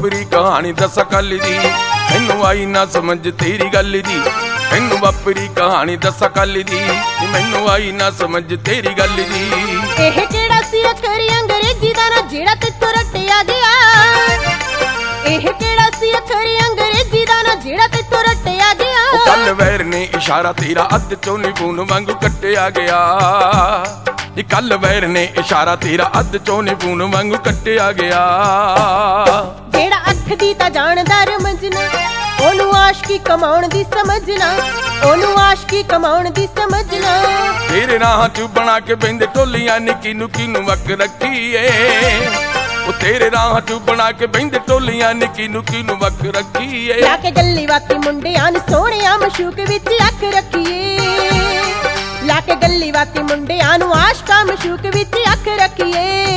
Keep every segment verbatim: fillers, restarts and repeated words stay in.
ਵਾਪਰੀ ਕਹਾਣੀ ਦੱਸ ਕੱਲ ਦੀ, ਮੈਨੂੰ ਆਈ ਨਾ ਸਮਝ ਤੇਰੀ ਗੱਲ ਦੀ। ਮੈਨੂੰ ਵਾਪਰੀ ਕਹਾਣੀ ਦੱਸ ਕੱਲ ਦੀ, ਮੈਨੂੰ ਆਈ ਨਾ ਸਮਝ ਤੇਰੀ ਗੱਲ ਦੀ। ਇਹ ਕਿਹੜਾ ਸੀ ਅਖਰ ਅੰਗਰੇਜ਼ੀ ਦਾ ਨਾ ਜਿਹੜਾ ਤੇਤੋਂ ਰੱਟਿਆ ਗਿਆ। ਇਹ ਕਿਹੜਾ ਸੀ ਅਖਰ ਅੰਗਰੇਜ਼ੀ ਦਾ ਨਾ ਜਿਹੜਾ ਤੇਤੋਂ ਰੱਟਿਆ ਗਿਆ। ਉਹ ਕੱਲ ਵੈਰ ਨੇ ਇਸ਼ਾਰਾ ਤੇਰਾ ਅੱਧ ਚੋਂ ਨਿਬੂਨ ਵਾਂਗੂ ਕੱਟਿਆ ਗਿਆ। ਨੀ ਕੱਲ ਵੈਰ ਨੇ ਇਸ਼ਾਰਾ ਤੇਰਾ ਅੱਧ ਚੋਂ ਨਿਬੂਨ ਵਾਂਗੂ ਕੱਟਿਆ ਗਿਆ। ਜਿਹੜਾ ਅੱਖ ਦੀ ਤਾਂ ਜਾਣਦਾ ਰਮਝਣਾ, ਉਹਨੂੰ ਆਸ਼ਕੀ ਕਮਾਉਣ ਦੀ ਸਮਝਣਾ, ਉਹਨੂੰ ਆਸ਼ਕੀ ਕਮਾਉਣ ਦੀ ਸਮਝਣਾ। ਤੇਰੇ ਰਾਹਾਂ ਚ ਬਣਾ ਕੇ ਬਹਿੰਦੇ ਟੋਲੀਆਂ ਨਿੱਕੀ ਨੁੱਕੀ ਨੂੰ ਵਕ ਰੱਖੀਏ। ਉਹ ਤੇਰੇ ਰਾਹਾਂ ਚ ਬਣਾ ਕੇ ਬਹਿੰਦੇ ਟੋਲੀਆਂ ਨਿੱਕੀ ਨੁੱਕੀ ਨੂੰ ਵਕ ਰੱਖੀਏ। ਲਾ ਕੇ ਗੱਲੀ ਬਾਤੀ ਮੁੰਡਿਆਂ ਨੂੰ ਸੋਹਣਿਆ ਮਸ਼ੂਕ ਵਿੱਚ ਅੱਖ ਰੱਖੀਏ। ਲਾ ਕੇ ਗੱਲੀ ਬਾਤੀ ਮੁੰਡਿਆਂ ਨੂੰ ਆਸ਼ਕਾ ਮਸ਼ੂਕ ਵਿੱਚ ਅੱਖ ਰੱਖੀਏ।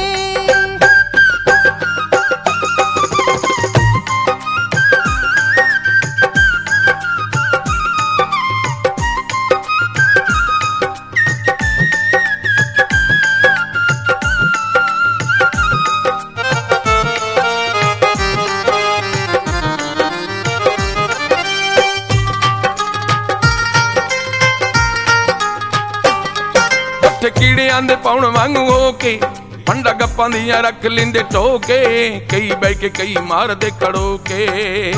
ਕੀੜਿਆਂ ਦੇ ਪਾਉਣ ਵਾਂਗੂ ਹੋ ਕੇ ਫੰਡਾ ਗੱਪਾਂ ਦੀਆਂ ਰੱਖ ਲੈਂਦੇ ਟੋਕੇ। ਕਈ ਬਹਿ ਕੇ ਕਈ ਮਾਰਦੇ ਖੜੋ ਕੇ।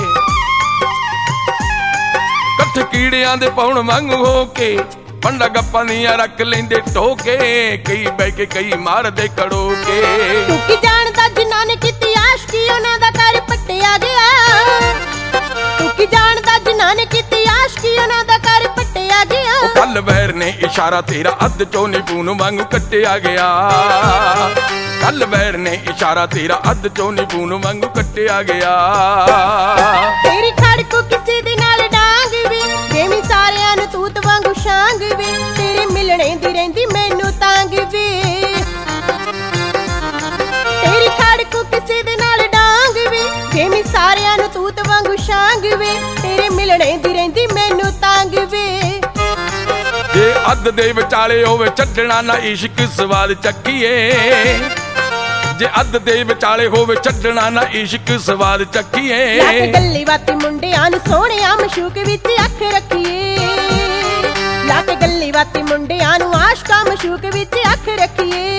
ਕੱਠ ਕੀੜਿਆਂ ਦੇ ਪਾਉਣ ਵਾਂਗੂ ਹੋ ਕੇ ਫੰਡਾ ਗੱਪਾਂ ਦੀਆਂ ਰੱਖ ਲੈਂਦੇ ਟੋਕੇ। ਕਈ ਬਹਿ ਕੇ ਕਈ ਮਾਰਦੇ ਖੜੋ ਕੇ। ਤੂੰ ਕੀ ਜਾਣਦਾ ਜਿਨ੍ਹਾਂ ਨੇ ਕੀਤੀ ਆਸ਼ਕੀ ਉਹਨਾਂ ਦਾ ਘਰ ਪੱਟਿਆ ਗਿਆ। ਤੂੰ ਕੀ ਜਾਣਦਾ ਜਿਨ੍ਹਾਂ ਨੇ ਕੀਤੀ ਆਸ਼ਕੀ ਉਹਨਾਂ ਦਾ ਘਰ ਪੱਟਿਆ ਗਿਆ। ਉਹ ਕੱਲ ਵੈਰ ਨੇ ਇਸ਼ਾਰਾ ਤੇਰਾ ਅੱਧ ਚੋਂ ਨਿਬੂਨ ਵਾਂਗੂ ਕੱਟਿਆ ਗਿਆ। ਕੱਲ ਵੈਰ ਨੇ ਇਸ਼ਾਰਾ ਤੇਰਾ ਅੱਧ ਚੋਂ ਨਿਬੂਨ ਵਾਂਗੂ ਕੱਟਿਆ ਗਿਆ। ਤੇਰੀ ਖੜਕੂ ਕਿਸੇ ਦੇ ਨਾਲ ਡਾਂਗ ਵੇ, ਜਿਵੇਂ ਸਾਰਿਆਂ ਨੂੰ ਤੂਤ ਵਾਂਗੂ ਛਾਂਗ ਵੇ। ਤੇਰੇ ਮਿਲਣੇ ਦੀ ਰਹਿੰਦੀ ਮੈਨੂੰ ਤਾਂਗ ਵੇ। ਤੇਰੀ ਖੜਕੂ ਕਿਸੇ ਦੇ ਨਾਲ ਡਾਂਗ ਵੇ, ਜਿਵੇਂ ਸਾਰਿਆਂ ਨੂੰ ਤੂਤ ਵਾਂਗੂ ਛਾਂਗ ਵੇ। ਤੇਰੇ ਮਿਲਣੇ ਦੀ ਰਹਿੰਦੀ ਮੈਨੂੰ ਤਾਂਗ ਵੇ। ਜੇ ਅੱਧ ਦੇ ਵਿਚਾਲੇ ਹੋਵੇ ਛੱਡਣਾ ਨਾ ਇਸ਼ਕ ਸਵਾਦ ਚੱਕੀਏ। ਜੇ ਅੱਧ ਦੇ ਵਿਚਾਲੇ ਹੋਵੇ ਛੱਡਣਾ ਨਾ ਇਸ਼ਕ ਸਵਾਦ ਚੱਕੀਏ। ਲਾ ਕੇ ਗੱਲੀ ਬਾਤੀ ਮੁੰਡਿਆਂ ਨੂੰ ਸੋਹਣਿਆ ਮਸ਼ੂਕ ਵਿੱਚ ਅੱਖ ਰੱਖੀਏ। ਲਾ ਕੇ ਗੱਲੀ ਬਾਤੀ ਮੁੰਡਿਆਂ ਨੂੰ ਆਸ਼ਕਾ ਮਸ਼ੂਕ ਵਿੱਚ ਅੱਖ ਰੱਖੀਏ।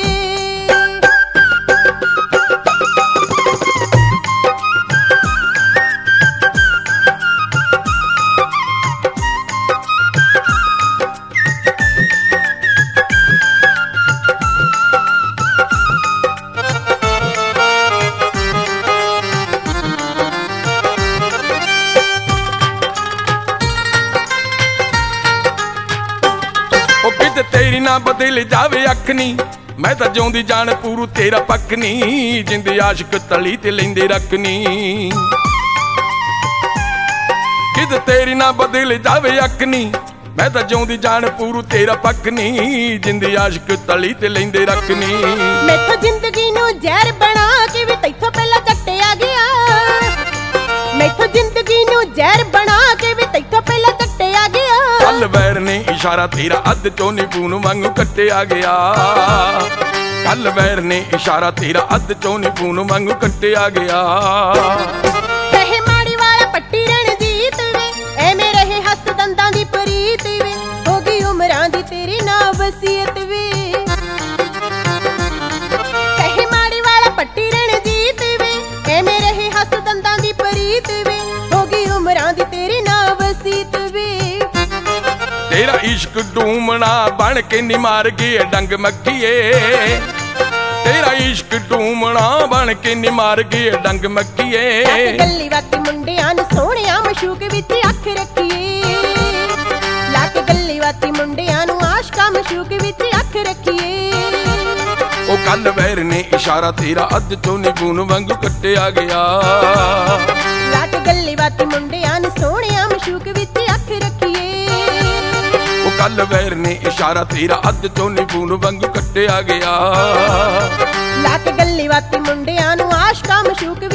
ਤੇਰੀ ਨਾ ਬਦਲ ਜਾਵੇ ਅੱਖ ਨੀ, ਮੈਂ ਤਾਂ ਜਿਉਂਦੀ ਜਾਣ ਪੂਰੂ ਤੇਰਾ ਪੱਖ ਨੀ। ਜਿੰਦ ਆਸ਼ਕ ਤਲੀ ਤੇ ਲੈਂਦੇ ਰੱਖਨੀ। ਕਿਦ ਤੇਰੀ ਨਾ ਬਦਲ ਜਾਵੇ ਅੱਖ ਨੀ, ਮੈਂ ਤਾਂ ਜਿਉਂਦੀ ਜਾਣ ਪੂਰੂ ਤੇਰਾ ਪੱਖ ਨੀ। ਜਿੰਦ ਆਸ਼ਕ ਤਲੀ ਤੇ ਲੈਂਦੇ ਰੱਖਨੀ। ਮੈਥੋਂ ਜ਼ਿੰਦਗੀ ਨੂੰ ਜ਼ਹਿਰ ਬਣਾ ਕੇ ਵੀ ਤੈਥੋਂ ਪਹਿਲਾਂ ਚੱਟਿਆ ਗਿਆ। ਮੈਥੋਂ ਜ਼ਿੰਦਗੀ ਨੂੰ ਜ਼ਹਿਰ ਬਣਾ ਕੇ ਵੀ ਤੈਥੋਂ ਪਹਿਲਾਂ ਚੱਟਿਆ ਗਿਆ। ਕੱਲ ਵੈਰ ਨੇ ਇਸ਼ਾਰਾ ਤੇਰਾ ਅੱਧ ਚੋਂ ਨਿਬੂਨ ਵਾਂਗੂ ਕੱਟਿਆ ਗਿਆ। ਕੱਲ ਵੈਰ ਨੇ ਇਸ਼ਾਰਾ ਤੇਰਾ ਅੱਧ ਚੋਂ ਨਿਬੂਨ ਵਾਂਗੂ ਕੱਟਿਆ ਗਿਆ। ਕਹੇ ਮਾੜੀ ਵਾਲਾ ਪੱਟੀ ਰਣਜੀਤ ਵੇ, ਐਵੇਂ ਰਹੇ ਹੱਸ ਦੰਦਾਂ ਦੀ ਪ੍ਰੀਤ ਵੇ। ਹੋ ਗਈ ਉਮਰਾਂ ਦੀ ਤੇਰੀ ਨਾ ਵਸੀਅਤ ਵੇ। ਕਹੇ ਮਾੜੀ ਵਾਲਾ ਪੱਟੀ ਰਣਜੀਤ ਵੇ, ਐਵੇਂ ਰਹੇ ਹੱਸ ਦੰਦਾਂ ਦੀ ਪ੍ਰੀਤ ਵੇ। ਹੋ ਗਈ ਉਮਰਾਂ ਦੀ ਤੇਰੀ ਨਾ ਵਸੀਅਤ ਵੇ। ਤੇਰਾ ਇਸ਼ਕ ਡੂਮਣਾ ਬਣ ਕੇ ਨੀ ਮਾਰ ਗਈ ਡੰਗ ਮੱਖੀਏ। ਤੇਰਾ ਇਸ਼ਕ ਡੂਮਣਾ ਬਣ ਕੇ ਨੀ ਮਾਰ ਗਈ ਡੰਗ ਮੱਖੀਏ। ਗੱਲੀ ਬਾਤੀ ਮੁੰਡਿਆਂ ਨੂੰ ਸੋਹਣਿਆ ਮਸ਼ੂਕ ਵਿੱਚ ਅੱਖ ਰੱਖੀਏ। ਲਾ ਕੇ ਗੱਲੀ ਬਾਤੀ ਮੁੰਡਿਆਂ ਨੂੰ ਆਸ਼ਕਾ ਮਸ਼ੂਕ ਵਿੱਚ ਅੱਖ ਰੱਖੀਏ। ਉਹ ਕੱਲ ਵੈਰ ਨੇ ਇਸ਼ਾਰਾ ਤੇਰਾ ਅੱਧ ਚੋਂ ਨਿਬੂਨ ਵਾਂਗੂ ਕੱਟਿਆ ਗਿਆ। ਲਾ ਕੇ ਗੱਲੀ ਬਾਤੀ ਮੁੰਡਿਆਂ ਨੂੰ ਸੋਹਣਿਆ ਮਸ਼ੂਕ ਵਿੱਚ ਅੱਖ ਰੱਖੀਏ। ਉਹ ਕੱਲ ਵੈਰ ਨੇ ਇਸ਼ਾਰਾ ਤੇਰਾ ਅੱਧ ਚੋਂ ਨਿਬੂਨ ਵਾਂਗੂ ਕੱਟਿਆ ਗਿਆ। ਲਾ ਕੇ ਗੱਲੀ ਬਾਤੀ ਮੁੰਡਿਆਂ ਨੂੰ ਆਸ਼ਕਾ ਮਸ਼ੂਕ